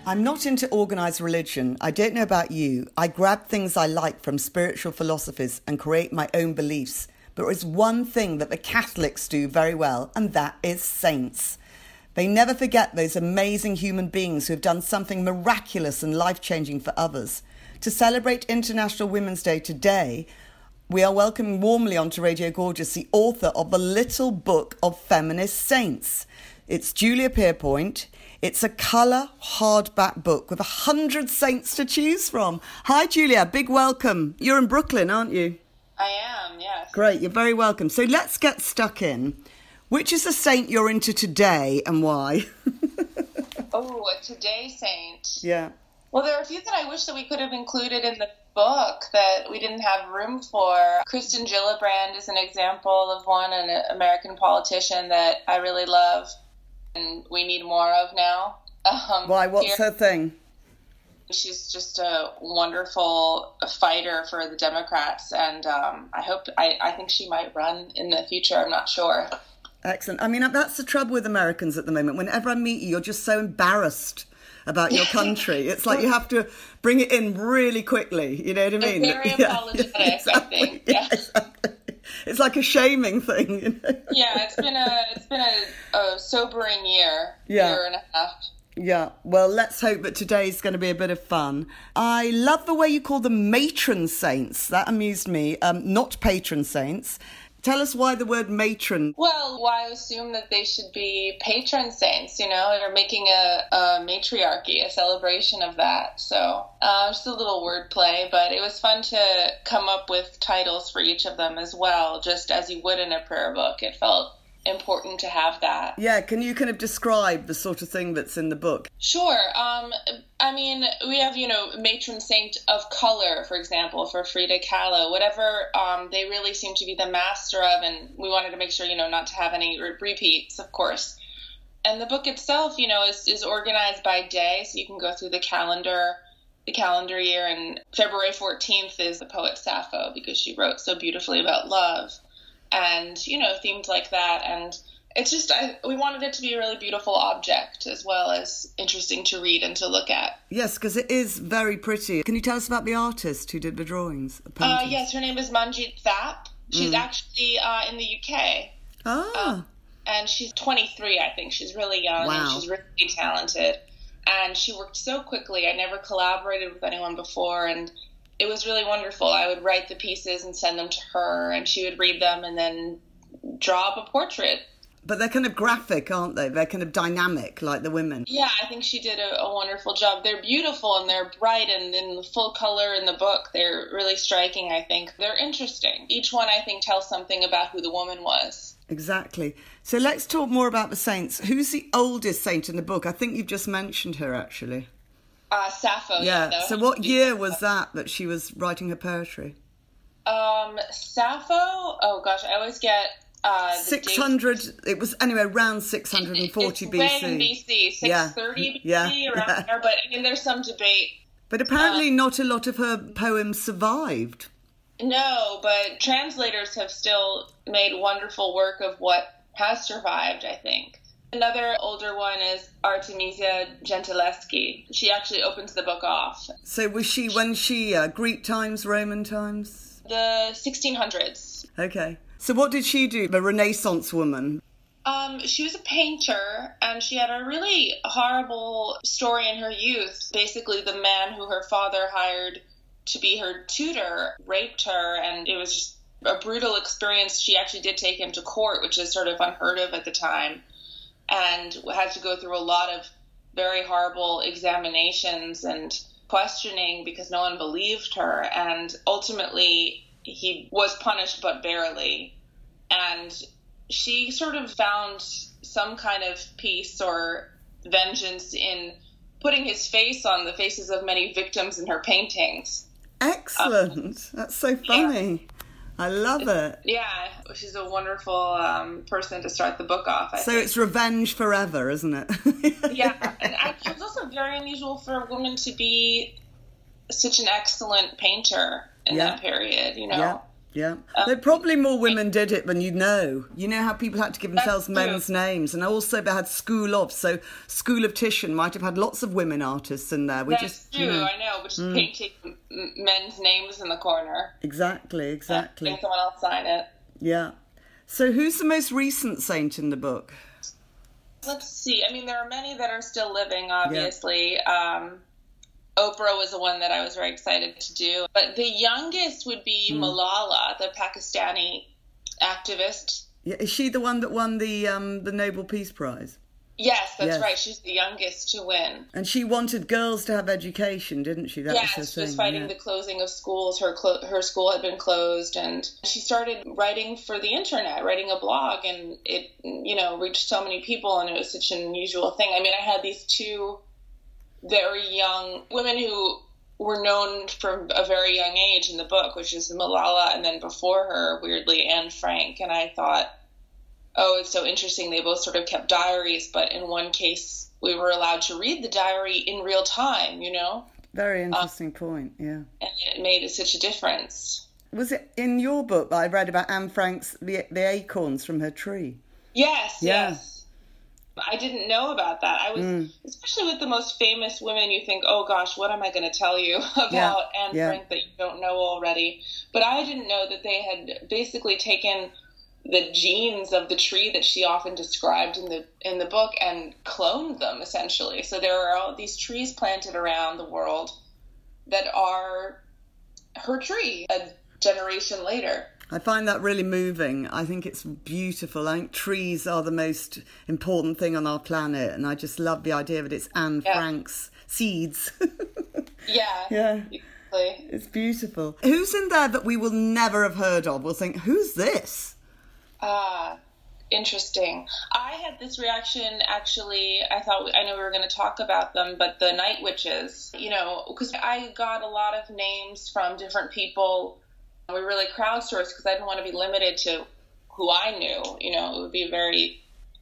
I'm not into organised religion. I don't know about you. I grab things I like from spiritual philosophies and create my own beliefs. But there is one thing that the Catholics do very well, and that is saints. They never forget those amazing human beings who have done something miraculous and life-changing for others. To celebrate International Women's Day today, we are welcoming warmly onto Radio Gorgeous the author of The Little Book of Feminist Saints. It's Julia Pierpoint. It's a colour hardback book with 100 saints to choose from. Hi, Julia. Big welcome. You're in Brooklyn, aren't you? I am, yes. Great. You're very welcome. So let's get stuck in. Which is the saint you're into today and why? Oh, a today saint. Yeah. Well, there are a few that I wish that we could have included in the book that we didn't have room for. Kristen Gillibrand is an example of one, an American politician that I really love and we need more of now. Why? What's her thing? She's just a wonderful fighter for the Democrats, and I think she might run in the future. I'm not sure. Excellent. I mean, that's the trouble with Americans at the moment. Whenever I meet you, you're just so embarrassed about your country. It's like you have to bring it in really quickly. You know what I mean? Very apologetic, exactly. I think. Yeah, exactly. It's like a shaming thing. You know? Yeah, it's been a sobering year and a half. Yeah, well, let's hope that today's going to be a bit of fun. I love the way you call them matron saints. That amused me. Not patron saints. Tell us why the word matron. Well, I assume that they should be patron saints, you know. They're making a matriarchy, a celebration of that. So just a little wordplay, but it was fun to come up with titles for each of them as well, just as you would in a prayer book. It felt important to have that. Yeah, can you kind of describe the sort of thing that's in the book? Sure. I mean, we have, matron saint of color, for example, for Frida Kahlo, whatever they really seem to be the master of, and we wanted to make sure, not to have any repeats, of course. And the book itself, is organized by day, so you can go through the calendar year, and February 14th is the poet Sappho, because she wrote so beautifully about love. And, themes like that. And it's just, we wanted it to be a really beautiful object as well as interesting to read and to look at. Yes, because it is very pretty. Can you tell us about the artist who did the drawings? Yes, her name is Manjit Thap. She's actually in the UK. Ah. And she's 23, I think. She's really young. Wow. And she's really talented. And she worked so quickly. I never collaborated with anyone before, and it was really wonderful. I would write the pieces and send them to her, and she would read them and then draw up a portrait. But they're kind of graphic, aren't they? They're kind of dynamic, like the women. Yeah, I think she did a wonderful job. They're beautiful and they're bright, and in the full color in the book, they're really striking, I think. They're interesting. Each one, I think, tells something about who the woman was. Exactly. So let's talk more about the saints. Who's the oldest saint in the book? I think you've just mentioned her, actually. Sappho. Yeah. So what year was that she was writing her poetry? Sappho? Oh, gosh, I always get 600, it was anyway around 640 BC. Way in BC, 630 BC, around there. But I mean, there's some debate. But apparently not a lot of her poems survived. No, but translators have still made wonderful work of what has survived, I think. Another older one is Artemisia Gentileschi. She actually opens the book off. So was she, Greek times, Roman times? The 1600s. Okay. So what did she do, the Renaissance woman? She was a painter, and she had a really horrible story in her youth. Basically, the man who her father hired to be her tutor raped her, and it was just a brutal experience. She actually did take him to court, which is sort of unheard of at the time, and had to go through a lot of very horrible examinations and questioning because no one believed her. And ultimately, he was punished, but barely. And she sort of found some kind of peace or vengeance in putting his face on the faces of many victims in her paintings. Excellent. That's so funny. Yeah. I love it. Yeah, she's a wonderful person to start the book off, I think. It's revenge forever, isn't it? Yeah, and it was also very unusual for a woman to be such an excellent painter in that period, Yeah. Yeah. Though probably more women did it than you know. You know how people had to give themselves men's names, and also they had School of. So School of Titian might have had lots of women artists in there. That's true, I know, but just painting men's names in the corner. Exactly. Make someone else sign it. Yeah. So who's the most recent saint in the book? Let's see. I mean, there are many that are still living, obviously. Yeah. Oprah was the one that I was very excited to do. But the youngest would be Malala, the Pakistani activist. Yeah, is she the one that won the Nobel Peace Prize? Yes, that's right. She's the youngest to win. And she wanted girls to have education, didn't she? That was her she was thing, fighting the closing of schools. Her school had been closed, and she started writing for the internet, writing a blog, and it, reached so many people, and it was such an unusual thing. I mean, I had these two very young women who were known from a very young age in the book, which is Malala, and then before her, weirdly, Anne Frank. And I thought, oh, it's so interesting. They both sort of kept diaries, but in one case, we were allowed to read the diary in real time, Very interesting point, yeah. And it made such a difference. Was it in your book that I read about Anne Frank's, the acorns from her tree? Yes. I didn't know about that. I was, especially with the most famous women, you think, oh gosh, what am I going to tell you about Anne Frank that you don't know already? But I didn't know that they had basically taken the genes of the tree that she often described in the book and cloned them, essentially. So there are all these trees planted around the world that are her tree a generation later. I find that really moving. I think it's beautiful. I think trees are the most important thing on our planet, and I just love the idea that it's Anne Frank's seeds. Yeah. Exactly. It's beautiful. Who's in there that we will never have heard of? We'll think, who's this? Interesting. I had this reaction, actually. I know we were going to talk about them, but the Night Witches, because I got a lot of names from different people. We really crowdsourced because I didn't want to be limited to who I knew. It would be a very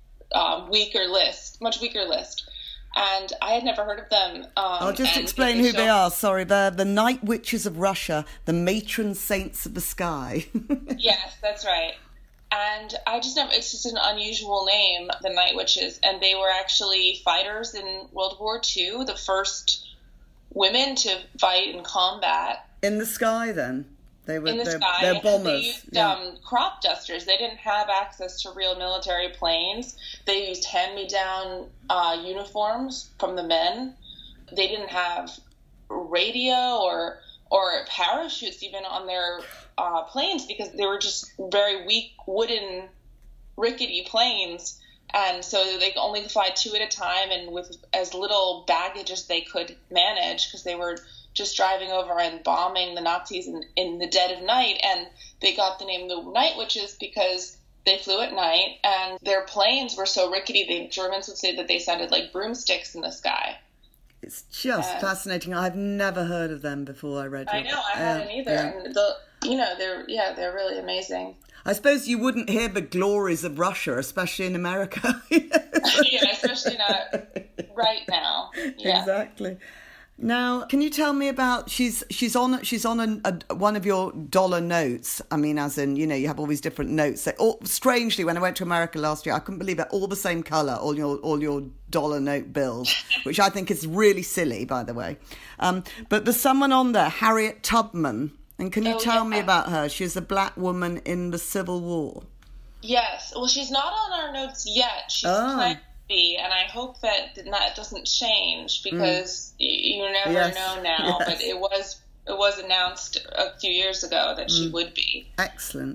much weaker list. And I had never heard of them. I'll just explain who they are. Sorry, they're the Night Witches of Russia, the matron saints of the sky. Yes, that's right. And it's just an unusual name, the Night Witches. And they were actually fighters in World War II, the first women to fight in combat. In the sky, then? They're bombers. They used crop dusters. They didn't have access to real military planes. They used hand-me-down uniforms from the men. They didn't have radio or parachutes even on their planes because they were just very weak, wooden, rickety planes. And so they could only fly two at a time and with as little baggage as they could manage because they were just driving over and bombing the Nazis in the dead of night. And they got the name the Night Witches because they flew at night and their planes were so rickety, the Germans would say that they sounded like broomsticks in the sky. It's just fascinating. I've never heard of them before I read it. I know, I hadn't either. Yeah. And they're really amazing. I suppose you wouldn't hear the glories of Russia, especially in America. Yeah, especially not right now. Yeah. Exactly. Now, can you tell me about she's on one of your dollar notes? I mean, as in, you have all these different notes. Strangely, when I went to America last year, I couldn't believe it. All the same colour, all your dollar note bills, which I think is really silly, by the way. But there's someone on there, Harriet Tubman, and can you tell me about her? She's a black woman in the Civil War. Yes. Well, she's not on our notes yet. She's planning to be, and I hope that doesn't change because you never know now. Yes. But it was announced a few years ago that she would be. Excellent.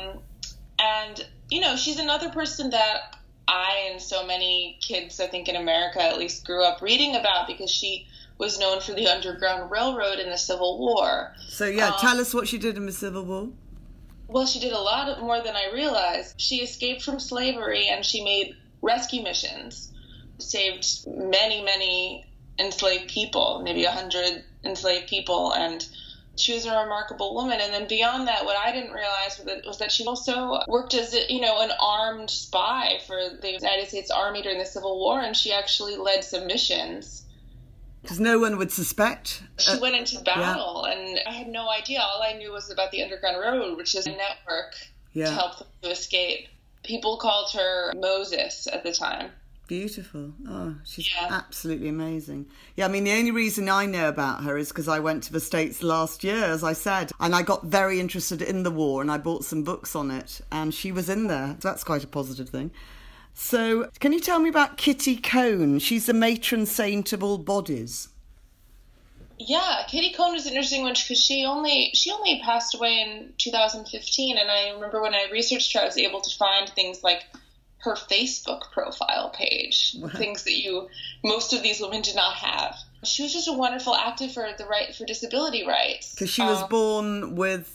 And she's another person that I and so many kids, I think in America at least, grew up reading about because she was known for the Underground Railroad in the Civil War. So tell us what she did in the Civil War. Well, she did a lot more than I realized. She escaped from slavery and she made rescue missions, saved many, many enslaved people, maybe 100 enslaved people, and she was a remarkable woman. And then beyond that, what I didn't realize was that she also worked as an armed spy for the United States Army during the Civil War, and she actually led some missions Because no one would suspect. She went into battle, and I had no idea. All I knew was about the Underground Railroad, which is a network to help them to escape. People called her Moses at the time. Beautiful. Oh, she's absolutely amazing. Yeah, I mean, the only reason I know about her is because I went to the States last year, as I said, and I got very interested in the war, and I bought some books on it, and she was in there. So that's quite a positive thing. So, can you tell me about Kitty Cone? She's the matron saint of all bodies. Yeah, Kitty Cone is an interesting one because she only passed away in 2015, and I remember when I researched her, I was able to find things like her Facebook profile page, things that most of these women did not have. She was just a wonderful active for disability rights. Because she was born with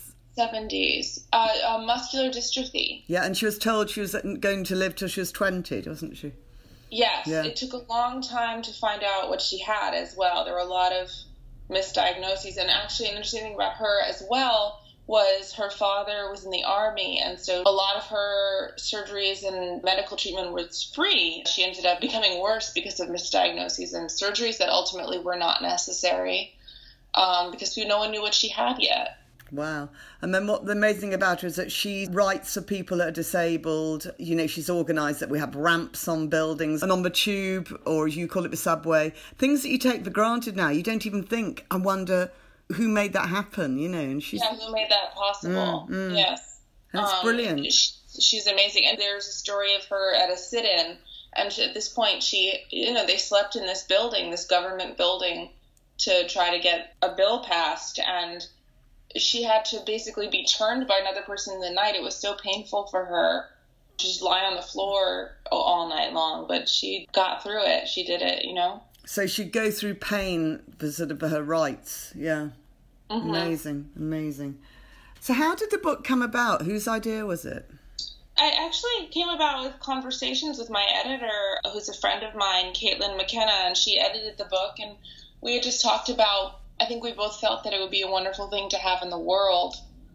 70s, muscular dystrophy. Yeah, and she was told she was going to live till she was 20, wasn't she? Yes, It took a long time to find out what she had as well. There were a lot of misdiagnoses, and actually an interesting thing about her as well was her father was in the army, and so a lot of her surgeries and medical treatment was free. She ended up becoming worse because of misdiagnoses and surgeries that ultimately were not necessary because no one knew what she had yet. Wow. And then what the amazing thing about her is that she writes for people that are disabled. You know, she's organised that we have ramps on buildings and on the tube, or as you call it, the subway. Things that you take for granted now. You don't even think, I wonder who made that happen, you know. And she's... Yeah, who made that possible. Yes. That's brilliant. She's amazing. And there's a story of her at a sit-in. And at this point, they slept in this building, this government building, to try to get a bill passed. And she had to basically be turned by another person in the night. It was so painful for her to just lie on the floor all night long, but she got through it. She did it, you know? So she'd go through pain for sort of her rights. Yeah. Mm-hmm. Amazing. So how did the book come about? Whose idea was it? I actually came about with conversations with my editor, who's a friend of mine, Caitlin McKenna, and she edited the book, and we had just talked about, I think we both felt that it would be a wonderful thing to have in the world.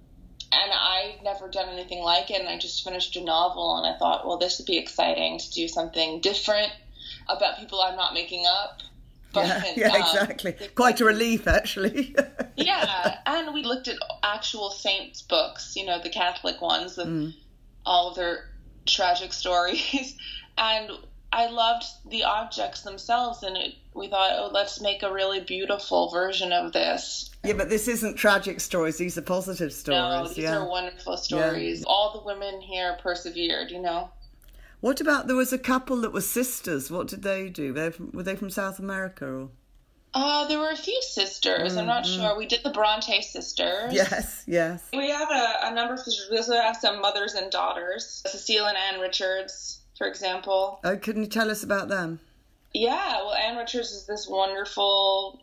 And I'd never done anything like it, and I just finished a novel, and I thought, well, this would be exciting to do something different about people I'm not making up. But, exactly. Quite a relief, actually. Yeah, and we looked at actual saints' books, you know, the Catholic ones with all of their tragic stories. And I loved the objects themselves, and we thought, let's make a really beautiful version of this. Yeah, but this isn't tragic stories. These are positive stories. No, these are wonderful stories. Yeah. All the women here persevered, you know. What about, there was a couple that were sisters. What did they do? Were they from South America? Or? There were a few sisters. I'm not sure. We did the Bronte sisters. Yes. We have a number of sisters. We also have some mothers and daughters. Cecile and Anne Richards, for example. Oh, can you tell us about them? Yeah, well, Anne Richards is this wonderful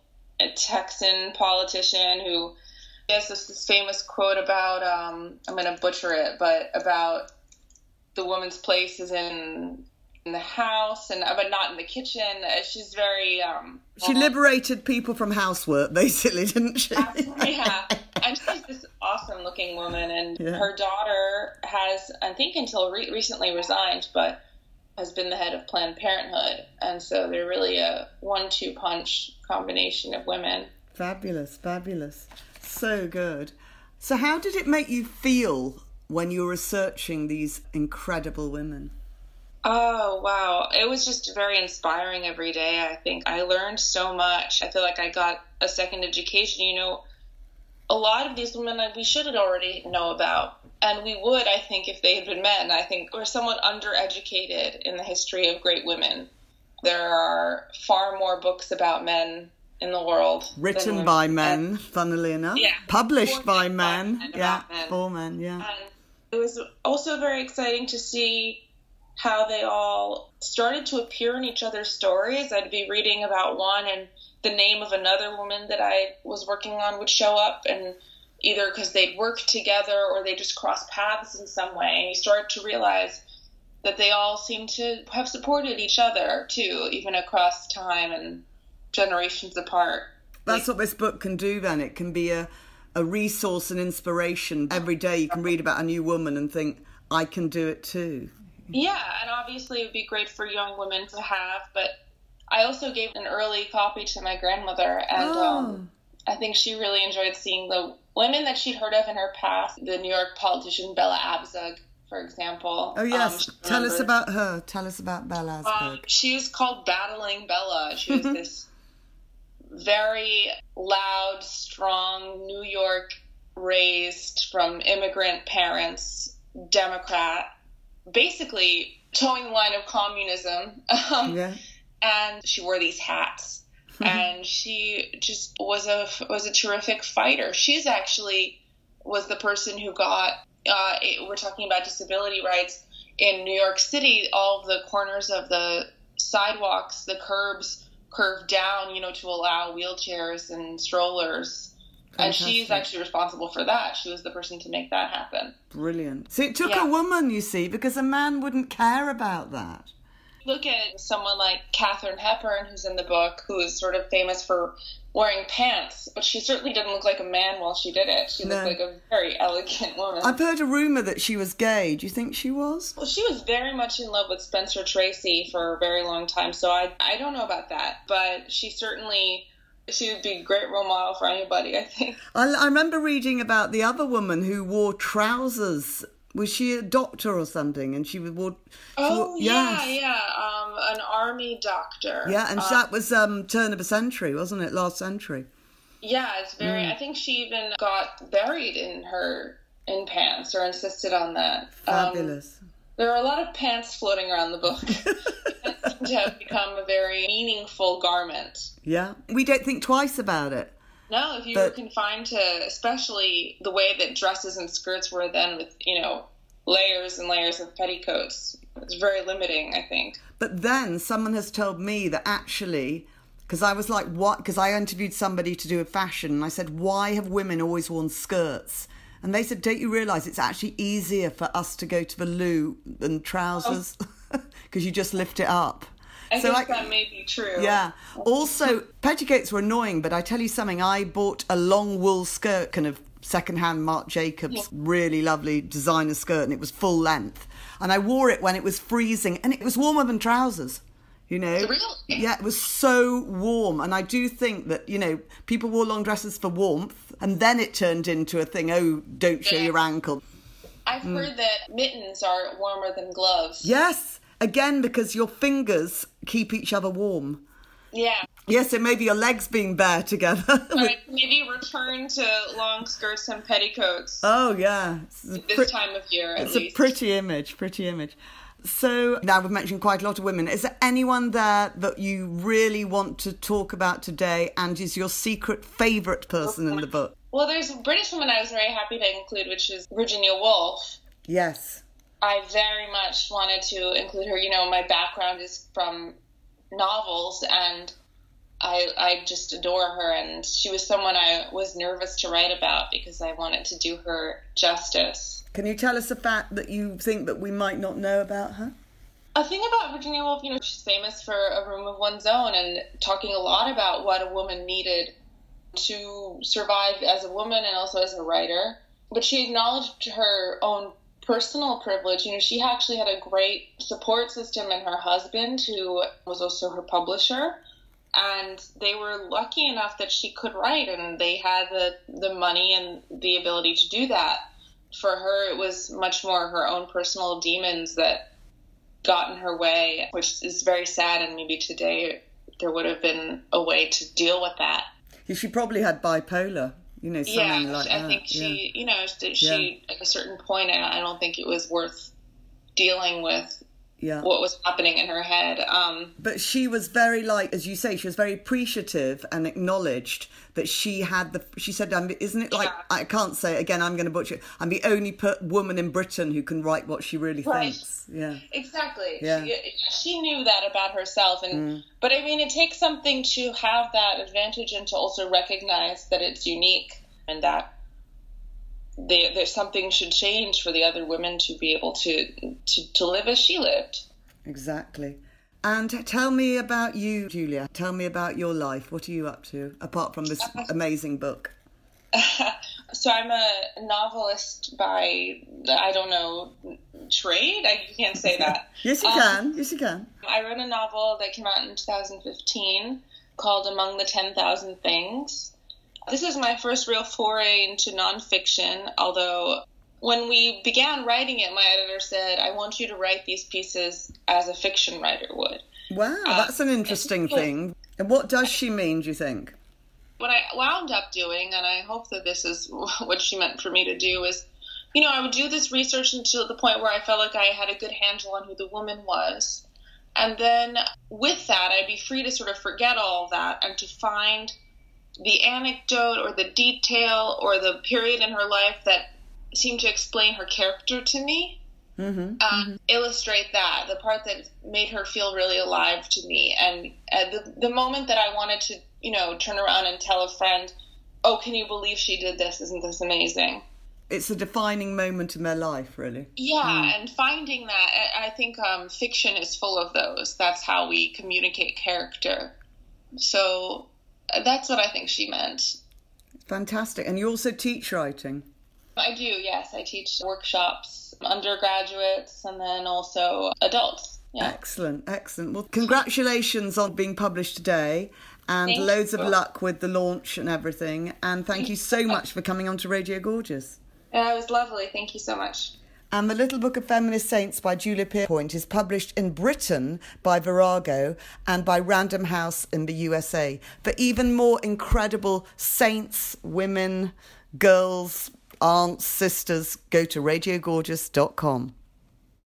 Texan politician who has this famous quote about, I'm going to butcher it, but about the woman's place is in the house, but not in the kitchen. She's very... she liberated people from housework, basically, didn't she? Yeah. And she's this awesome-looking woman, and her daughter has, I think until recently resigned, but has been the head of Planned Parenthood. And so they're really a 1-2 punch combination of women. Fabulous. So good. So how did it make you feel when you were researching these incredible women? Oh, wow. It was just very inspiring every day, I think. I learned so much. I feel like I got a second education. You know, a lot of these women we should already know about. And we would, I think, if they had been men. I think we're somewhat undereducated in the history of great women. There are far more books about men in the world. Written by men, funnily enough. Yeah. Published by men. For men, And it was also very exciting to see how they all started to appear in each other's stories. I'd be reading about one, and the name of another woman that I was working on would show up, and either because they'd worked together or they just crossed paths in some way. And you start to realize that they all seem to have supported each other, too, even across time and generations apart. That's what this book can do, then. It can be a resource and inspiration. Every day you can read about a new woman and think, I can do it too. Yeah, and obviously it would be great for young women to have, but I also gave an early copy to my grandmother, and I think she really enjoyed seeing the women that she'd heard of in her past. The New York politician Bella Abzug, for example. Oh, yes. Tell us about her. Tell us about Bella Abzug. She was called Battling Bella. She was this very loud, strong, New York raised from immigrant parents, Democrat, basically towing the line of communism. And she wore these hats. And she just was a terrific fighter. She's actually was the person who got, we're talking about disability rights, in New York City, all of the corners of the sidewalks, the curbs curved down, to allow wheelchairs and strollers. Fantastic. And she's actually responsible for that. She was the person to make that happen. Brilliant. So it took a woman, you see, because a man wouldn't care about that. Look at someone like Katharine Hepburn, who's in the book, who is sort of famous for wearing pants, but she certainly didn't look like a man while she did it. She looked like a very elegant woman. I've heard a rumour that she was gay. Do you think she was? Well, she was very much in love with Spencer Tracy for a very long time, so I don't know about that. But she would be a great role model for anybody, I think. I remember reading about the other woman who wore trousers. Was she a doctor or something? And she wore... an army doctor. Yeah, and that was turn of the century, wasn't it? Last century. Yeah, it's very... I think she even got buried in pants, or insisted on that. Fabulous. There are a lot of pants floating around the book. It seems to have become a very meaningful garment. Yeah, we don't think twice about it. No, if you were confined to, especially the way that dresses and skirts were then with, layers and layers of petticoats, it's very limiting, I think. But then someone has told me that actually, because I was like, what? Because I interviewed somebody to do a fashion, and I said, why have women always worn skirts? And they said, don't you realise it's actually easier for us to go to the loo than trousers? Because you just lift it up. I guess that may be true. Yeah. Also, petticoats were annoying, but I tell you something, I bought a long wool skirt, kind of second-hand Marc Jacobs, really lovely designer skirt, and it was full length. And I wore it when it was freezing, and it was warmer than trousers, Really? Yeah, it was so warm. And I do think that, people wore long dresses for warmth, and then it turned into a thing, don't show your ankle. I've heard that mittens are warmer than gloves. Yes. Again, because your fingers keep each other warm. Yeah. Yes, it may be your legs being bare together. Right, maybe return to long skirts and petticoats. Oh, yeah. This time of year, at least. It's a pretty image. So, now we've mentioned quite a lot of women. Is there anyone there that you really want to talk about today and is your secret favourite person in the book? Well, there's a British woman I was very happy to include, which is Virginia Woolf. Yes. I very much wanted to include her. My background is from novels, and I just adore her, and she was someone I was nervous to write about because I wanted to do her justice. Can you tell us a fact that you think that we might not know about her? A thing about Virginia Woolf, she's famous for A Room of One's Own and talking a lot about what a woman needed to survive as a woman and also as a writer. But she acknowledged her own personal privilege. She actually had a great support system in her husband, who was also her publisher. And they were lucky enough that she could write, and they had the money and the ability to do that. For her, it was much more her own personal demons that got in her way, which is very sad, and maybe today there would have been a way to deal with that. She probably had bipolar, something like that. I think she at a certain point, I don't think it was worth dealing with what was happening in her head. But she was very, as you say, she was very appreciative and acknowledged that she had she said, isn't it like, I can't say it again, I'm going to butcher it, I'm the only woman in Britain who can write what she really thinks. Yeah. Exactly. Yeah. She knew that about herself. But I mean, it takes something to have that advantage and to also recognize that it's unique and that there's something should change for the other women to be able to live as she lived. Exactly. And tell me about you, Julia. Tell me about your life. What are you up to, apart from this amazing book? So I'm a novelist by, I don't know, trade? I can't say that. Yes, you can. Yes, you can. I wrote a novel that came out in 2015 called Among the 10,000 Things. This is my first real foray into nonfiction, although when we began writing it, my editor said, I want you to write these pieces as a fiction writer would. Wow, that's an interesting thing. And what does she mean, do you think? What I wound up doing, and I hope that this is what she meant for me to do, is, you know, I would do this research until the point where I felt like I had a good handle on who the woman was. And then with that, I'd be free to sort of forget all of that and to find the anecdote or the detail or the period in her life that seemed to explain her character to me. Illustrate that, the part that made her feel really alive to me. And the moment that I wanted to, you know, turn around and tell a friend, oh, can you believe she did this? Isn't this amazing? It's a defining moment in their life, really. Yeah, and finding that, I think fiction is full of those. That's how we communicate character. So that's what I think she meant. Fantastic. And you also teach writing? I do, yes. I teach workshops, undergraduates, and then also adults. Yeah. Excellent, excellent. Well, congratulations on being published today, and Thank loads you. of luck with the launch and everything. And thank you so much for coming on to Radio Gorgeous. Yeah, it was lovely. Thank you so much. And The Little Book of Feminist Saints by Julia Pierpoint is published in Britain by Virago and by Random House in the USA. For even more incredible saints, women, girls, aunts, sisters, go to radiogorgeous.com.